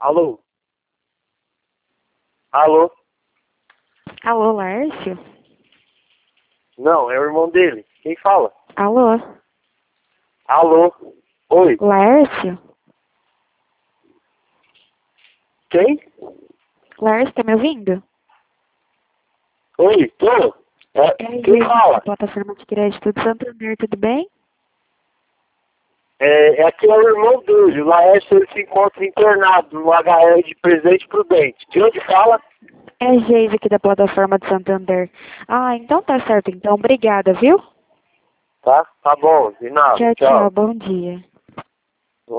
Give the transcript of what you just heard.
Alô? Alô? Alô, Lércio? Não, é o irmão dele. Quem fala? Alô? Alô? Oi? Lércio? Quem? Lércio, tá me ouvindo? Oi? Tô? É a Quem Geise da fala? plataforma de crédito do Santander, tudo bem? Aqui é o irmão dele. O Laércio ele se encontra internado no HR de Presidente Prudente. De onde fala? É a Geise aqui da plataforma de Santander. Ah, então tá certo. Então, obrigada, viu? Tá? Tá bom, de nada. Tchau, tchau. Tchau. Bom dia.